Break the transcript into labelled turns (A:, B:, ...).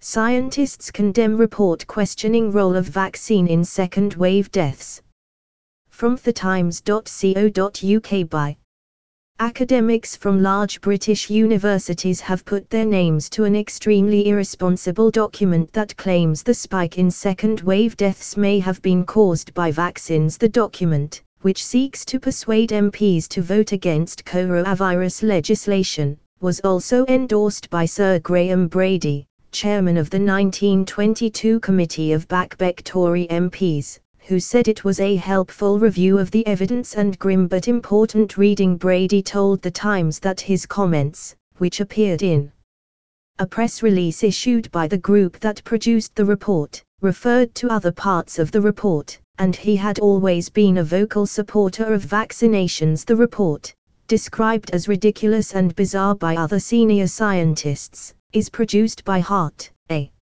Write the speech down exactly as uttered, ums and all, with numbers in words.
A: Scientists condemn report questioning role of vaccine in second wave deaths. From the times dot co dot U K by academics from large British universities have put their names to an extremely irresponsible document that claims the spike in second wave deaths may have been caused by vaccines. The document, which seeks to persuade M Ps to vote against coronavirus legislation, was also endorsed by Sir Graham Brady, chairman of the nineteen twenty-two Committee of Backbeck Tory M Ps, who said it was a helpful review of the evidence and grim but important reading. Brady told The Times that his comments, which appeared in a press release issued by the group that produced the report, referred to other parts of the report, and he had always been a vocal supporter of vaccinations. The report, described as ridiculous and bizarre by other senior scientists, is produced by Hart, a